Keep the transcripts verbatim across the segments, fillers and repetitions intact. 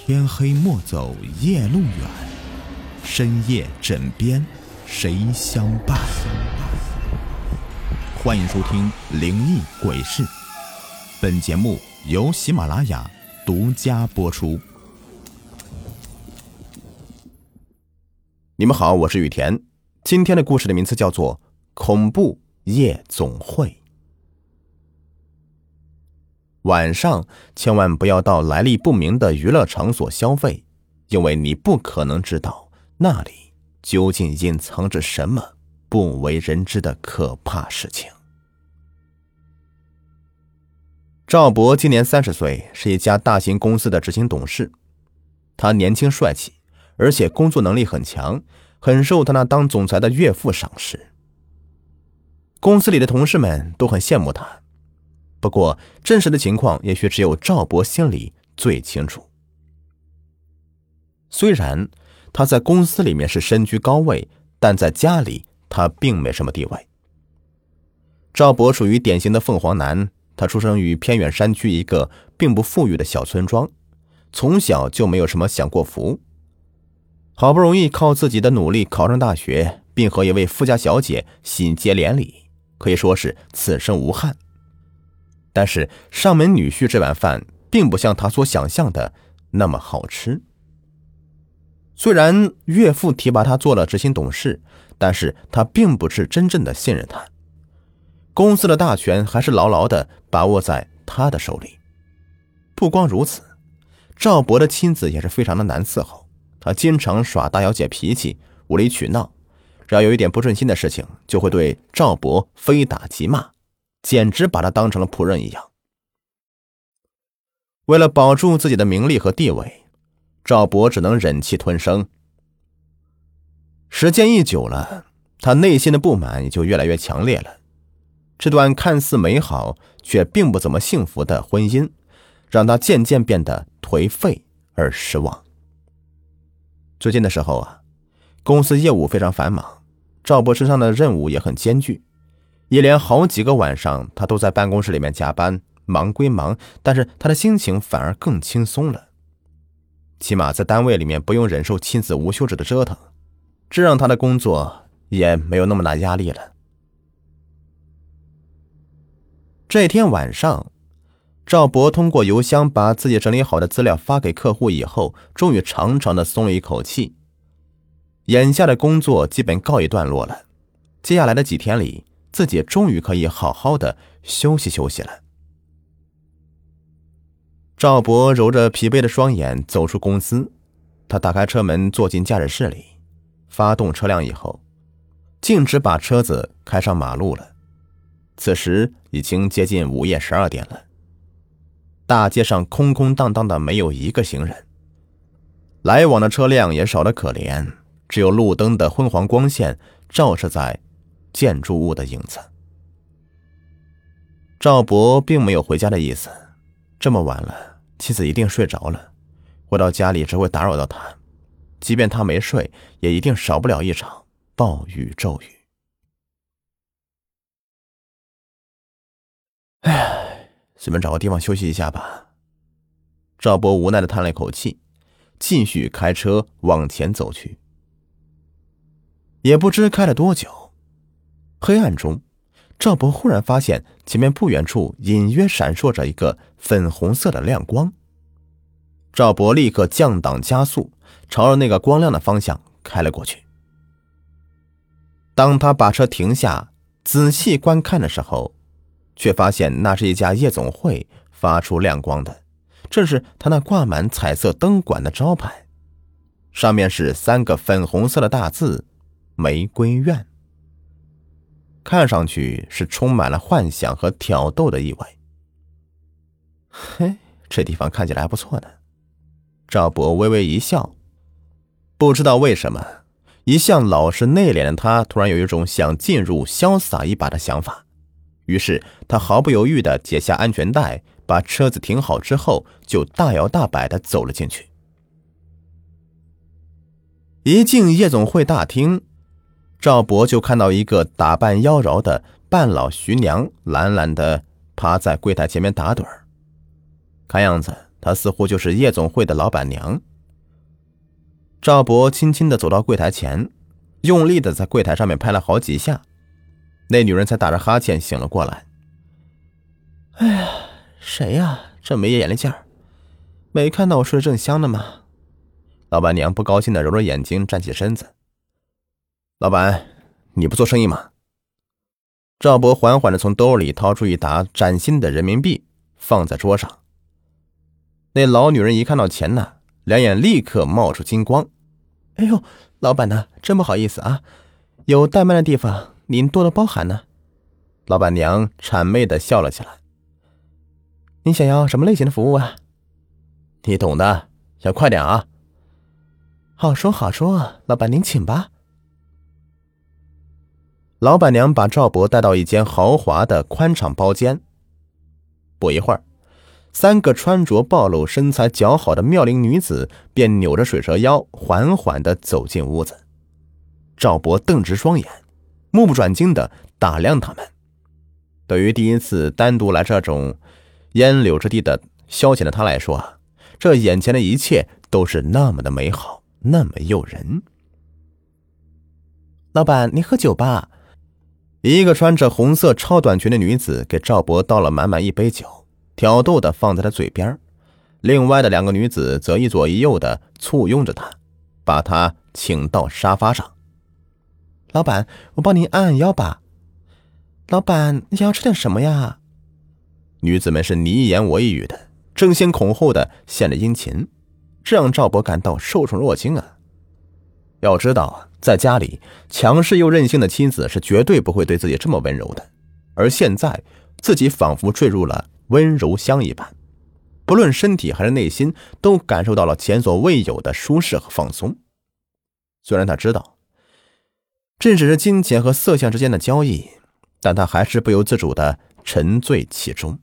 天黑莫走夜路远，深夜枕边谁相伴？欢迎收听灵异鬼事，本节目由喜马拉雅独家播出。 你们好，我是雨田。今天的故事的名字叫做恐怖夜总会。晚上千万不要到来历不明的娱乐场所消费，因为你不可能知道那里究竟隐藏着什么不为人知的可怕事情。赵博今年三十岁，是一家大型公司的执行董事。他年轻帅气，而且工作能力很强，很受他那当总裁的岳父赏识。公司里的同事们都很羡慕他。不过真实的情况也许只有赵博心里最清楚。虽然他在公司里面是身居高位，但在家里他并没什么地位。赵博属于典型的凤凰男，他出生于偏远山区一个并不富裕的小村庄，从小就没有什么享过福。好不容易靠自己的努力考上大学，并和一位富家小姐喜结连理，可以说是此生无憾。但是上门女婿这碗饭并不像他所想象的那么好吃。虽然岳父提拔他做了执行董事，但是他并不是真正的信任他。公司的大权还是牢牢地把握在他的手里。不光如此，赵博的妻子也是非常的难伺候，他经常耍大小姐脾气，无理取闹，只要有一点不顺心的事情，就会对赵博非打即骂，简直把他当成了仆人一样。为了保住自己的名利和地位，赵博只能忍气吞声。时间一久了，他内心的不满也就越来越强烈了。这段看似美好却并不怎么幸福的婚姻，让他渐渐变得颓废而失望。最近的时候啊，公司业务非常繁忙，赵博身上的任务也很艰巨。一连好几个晚上，他都在办公室里面加班，忙归忙，但是他的心情反而更轻松了。起码在单位里面不用忍受妻子无休止的折腾，这让他的工作也没有那么大压力了。这天晚上，赵博通过邮箱把自己整理好的资料发给客户以后，终于长长的松了一口气。眼下的工作基本告一段落了，接下来的几天里，自己终于可以好好的休息休息了。赵博揉着疲惫的双眼走出公司，他打开车门坐进驾驶室里，发动车辆以后，径直把车子开上马路了。此时已经接近午夜十二点了，大街上空空荡荡的，没有一个行人，来往的车辆也少得可怜，只有路灯的昏黄光线照射在建筑物的影子。赵博并没有回家的意思，这么晚了，妻子一定睡着了，回到家里只会打扰到他，即便他没睡，也一定少不了一场暴雨骤雨。唉，随便找个地方休息一下吧。赵博无奈地叹了一口气，继续开车往前走去。也不知开了多久，黑暗中，赵博忽然发现前面不远处隐约闪烁着一个粉红色的亮光。赵博立刻降档加速，朝着那个光亮的方向开了过去。当他把车停下，仔细观看的时候，却发现那是一家夜总会发出亮光的，正是他那挂满彩色灯管的招牌，上面是三个粉红色的大字玫瑰苑，看上去是充满了幻想和挑逗的意味。嘿，这地方看起来还不错呢。赵博微微一笑，不知道为什么，一向老实内敛的他突然有一种想进入潇洒一把的想法。于是他毫不犹豫地解下安全带，把车子停好之后，就大摇大摆地走了进去。一进夜总会大厅，赵博就看到一个打扮妖娆的半老徐娘懒懒地趴在柜台前面打盹儿，看样子她似乎就是夜总会的老板娘。赵博轻轻地走到柜台前，用力地在柜台上面拍了好几下，那女人才打着哈欠醒了过来。哎呀，谁呀？这没眼力劲儿，没看到我睡得正香的吗？老板娘不高兴地揉揉眼睛，站起身子。老板，你不做生意吗？赵博缓缓地从兜里掏出一沓崭新的人民币，放在桌上。那老女人一看到钱呢，两眼立刻冒出金光。哎呦，老板呢，真不好意思啊，有怠慢的地方您多多包涵呢。老板娘谄媚地笑了起来。您想要什么类型的服务啊？你懂的，要快点啊。好说好说，老板您请吧。老板娘把赵博带到一间豪华的宽敞包间。不一会儿，三个穿着暴露、身材姣好的妙龄女子便扭着水蛇腰，缓缓地走进屋子。赵博瞪直双眼，目不转睛地打量他们。对于第一次单独来这种烟柳之地的消遣的他来说，这眼前的一切都是那么的美好，那么诱人。老板，您喝酒吧？一个穿着红色超短裙的女子给赵博倒了满满一杯酒，挑逗地放在他嘴边。另外的两个女子则一左一右地簇拥着他，把他请到沙发上。老板，我帮您按按腰吧。老板，你想要吃点什么呀？女子们是你一言我一语的，争先恐后的献了殷勤，这让赵博感到受宠若惊啊。要知道啊，在家里强势又任性的妻子是绝对不会对自己这么温柔的，而现在自己仿佛坠入了温柔乡一般，不论身体还是内心都感受到了前所未有的舒适和放松。虽然他知道这只是金钱和色相之间的交易，但他还是不由自主的沉醉其中。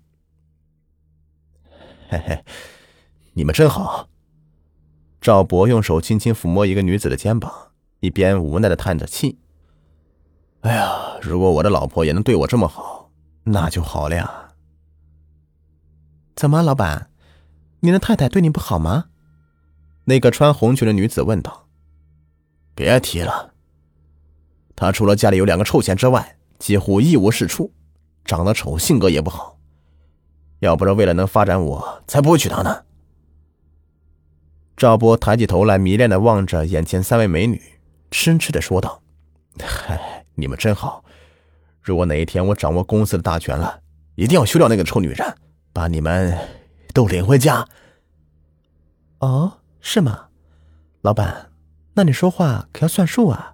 嘿嘿，你们真好。赵博用手轻轻抚摸一个女子的肩膀，一边无奈的叹着气。哎呀，如果我的老婆也能对我这么好，那就好了呀。怎么，老板，您的太太对你不好吗？那个穿红裙的女子问道。别提了，她除了家里有两个臭钱之外，几乎一无是处，长得丑，性格也不好。要不是为了能发展我，才不会娶她呢。赵波抬起头来，迷恋地望着眼前三位美女，痴痴地说道：嗨，你们真好，如果哪一天我掌握公司的大权了，一定要休掉那个臭女人，把你们都领回家。哦，是吗？老板，那你说话可要算数啊。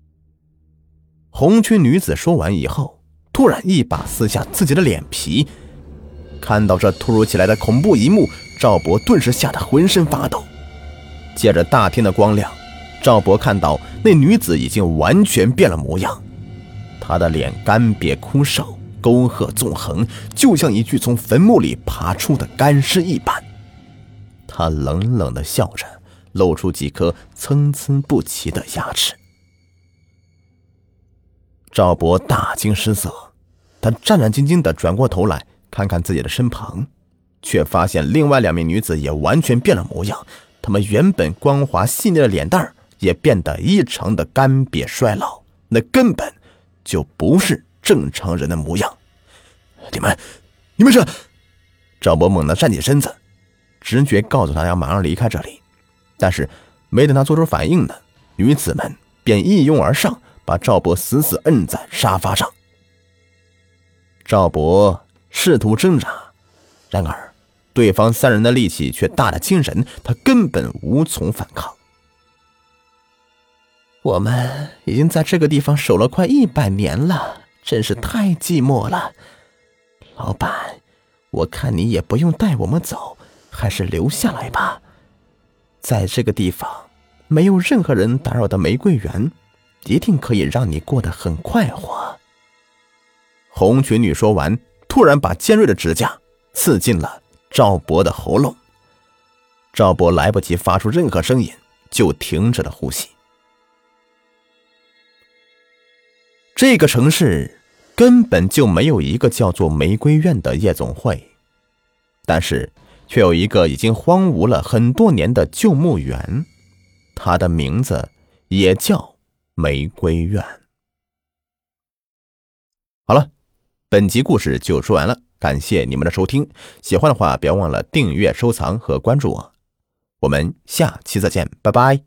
红裙女子说完以后，突然一把撕下自己的脸皮。看到这突如其来的恐怖一幕，赵博顿时吓得浑身发抖。借着大厅的光亮，赵博看到那女子已经完全变了模样，她的脸干瘪枯瘦，沟壑纵横，就像一具从坟墓里爬出的干尸一般。她冷冷地笑着，露出几颗参差不齐的牙齿。赵博大惊失色，他战战兢兢地转过头来看看自己的身旁，却发现另外两名女子也完全变了模样，她们原本光滑细腻的脸蛋也变得异常的干瘪衰老，那根本就不是正常人的模样。你们你们是？赵博猛地站起身子，直觉告诉他要马上离开这里，但是没等他做出反应呢，女子们便一拥而上，把赵博死死摁在沙发上。赵博试图挣扎，然而对方三人的力气却大得惊人，他根本无从反抗。我们已经在这个地方守了快一百年了，真是太寂寞了。老板，我看你也不用带我们走，还是留下来吧。在这个地方没有任何人打扰的玫瑰园，一定可以让你过得很快活。红裙女说完，突然把尖锐的指甲刺进了赵博的喉咙。赵博来不及发出任何声音，就停止了呼吸。这个城市根本就没有一个叫做玫瑰苑的夜总会，但是却有一个已经荒芜了很多年的旧墓园，它的名字也叫玫瑰院。好了，本集故事就说完了，感谢你们的收听，喜欢的话别忘了订阅、收藏和关注我，我们下期再见，拜拜。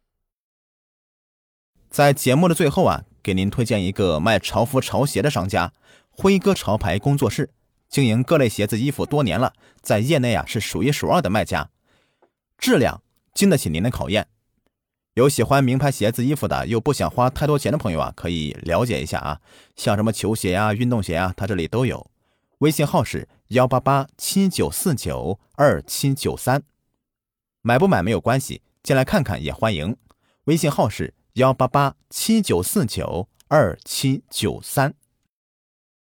在节目的最后啊，给您推荐一个卖潮服潮鞋的商家，辉哥潮牌工作室，经营各类鞋子衣服多年了，在业内啊是数一数二的卖家，质量经得起您的考验。有喜欢名牌鞋子衣服的，又不想花太多钱的朋友啊，可以了解一下啊，像什么球鞋啊、运动鞋啊，它这里都有。微信号是幺八八七九四九二七九三，买不买没有关系，进来看看也欢迎。微信号是幺八八七九四九二七九三。